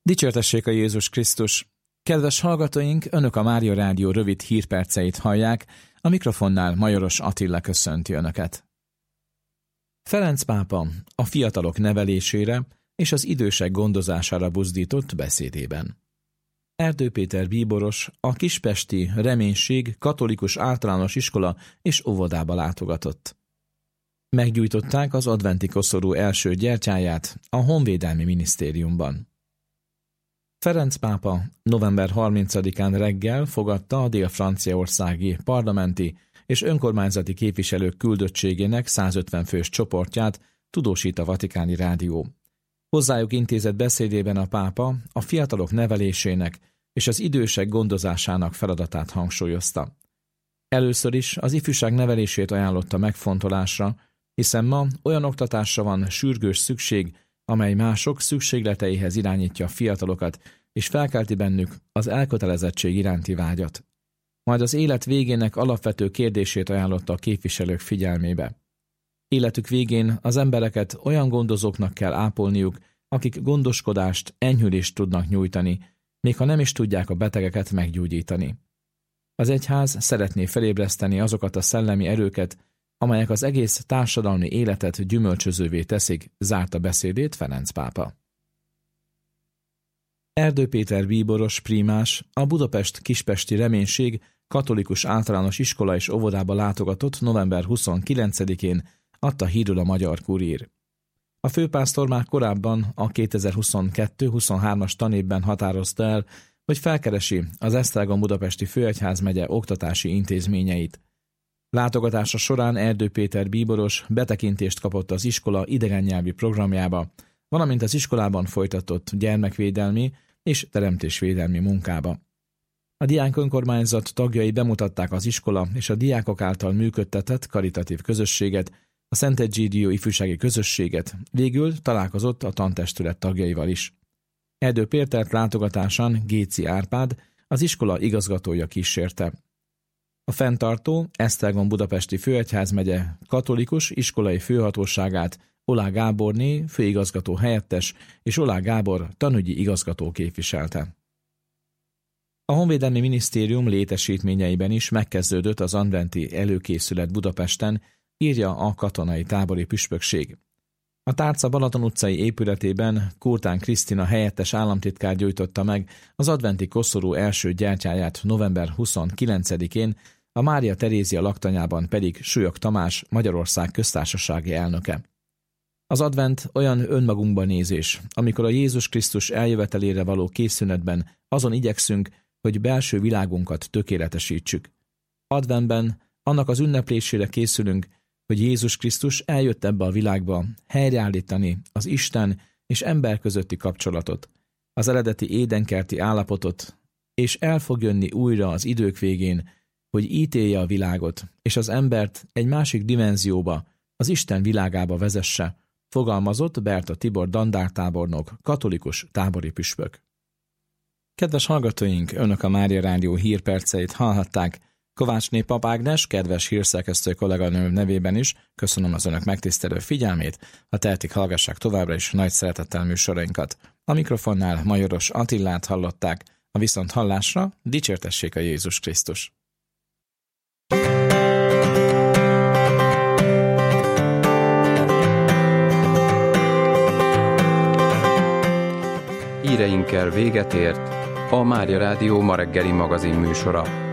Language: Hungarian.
Dicsértessék a Jézus Krisztus! Kedves hallgatóink, Önök a Mária Rádió rövid hírperceit hallják, a mikrofonnál Majoros Attila köszönti Önöket. Ferenc pápa a fiatalok nevelésére és az idősek gondozására buzdított beszédében. Erdő Péter bíboros a kispesti Reménység katolikus általános iskola és óvodába látogatott. Meggyújtották az adventi koszorú első gyertyáját a Honvédelmi Minisztériumban. Ferenc pápa november 30-án reggel fogadta a dél-franciaországi parlamenti és önkormányzati képviselők küldöttségének 150 fős csoportját, tudósít a Vatikáni Rádió. Hozzájuk intézett beszédében a pápa a fiatalok nevelésének és az idősek gondozásának feladatát hangsúlyozta. Először is az ifjúság nevelését ajánlotta megfontolásra, hiszen ma olyan oktatásra van sürgős szükség, amely mások szükségleteihez irányítja a fiatalokat, és felkelti bennük az elkötelezettség iránti vágyat. Majd az élet végének alapvető kérdését ajánlotta a képviselők figyelmébe. Életük végén az embereket olyan gondozóknak kell ápolniuk, akik gondoskodást, enyhülést tudnak nyújtani, még ha nem is tudják a betegeket meggyógyítani. Az egyház szeretné felébreszteni azokat a szellemi erőket, amelyek az egész társadalmi életet gyümölcsözővé teszik, zárta beszédét Ferenc pápa. Erdő Péter bíboros prímás a Budapest Kispesti Reménység katolikus általános iskola és óvodába látogatott november 29-én, adta hírül a Magyar Kurír. A főpásztor már korábban a 2022-23-as tanévben határozta el, hogy felkeresi az Esztergom budapesti főegyházmegye oktatási intézményeit. Látogatása során Erdő Péter bíboros betekintést kapott az iskola idegennyelvi programjába, valamint az iskolában folytatott gyermekvédelmi és teremtésvédelmi munkába. A diák önkormányzat tagjai bemutatták az iskola és a diákok által működtetett karitatív közösséget, a Szentegyédió ifjúsági közösséget, végül találkozott a tantestület tagjaival is. Erdő Pétert látogatásán Géci Árpád, az iskola igazgatója kísérte. A fenntartó Esztergom budapesti főegyházmegye katolikus iskolai főhatóságát Olá Gáborné főigazgató helyettes és Olá Gábor tanügyi igazgató képviselte. A Honvédelmi Minisztérium létesítményeiben is megkezdődött az adventi előkészület Budapesten, írja a katonai tábori püspökség. A Tárca Balaton utcai épületében Kurtán Krisztina helyettes államtitkár gyújtotta meg az adventi koszorú első gyertyáját november 29-én, a Mária Terézia laktanyában pedig Súlyog Tamás, Magyarország köztársasági elnöke. Az advent olyan önmagunkba nézés, amikor a Jézus Krisztus eljövetelére való készünetben azon igyekszünk, hogy belső világunkat tökéletesítsük. Adventben annak az ünneplésére készülünk, hogy Jézus Krisztus eljött ebbe a világba helyreállítani az Isten és ember közötti kapcsolatot, az eredeti édenkerti állapotot, és el fog jönni újra az idők végén, hogy ítélje a világot, és az embert egy másik dimenzióba, az Isten világába vezesse, fogalmazott Berta Tibor dandártábornok, katolikus tábori püspök. Kedves hallgatóink, Önök a Mária Rádió hírperceit hallhatták. Kovácsné Pap Ágnes, kedves hírszerkesztő kolléganőm nevében is köszönöm az Önök megtisztelő figyelmét, ha tehetik, hallgassák továbbra is nagy szeretettel műsorainkat. A mikrofonnál Majoros Attilát hallották, a viszonthallásra dicsértessék a Jézus Krisztus! Híreinkkel véget ért a Mária Rádió ma reggeli magazin műsora.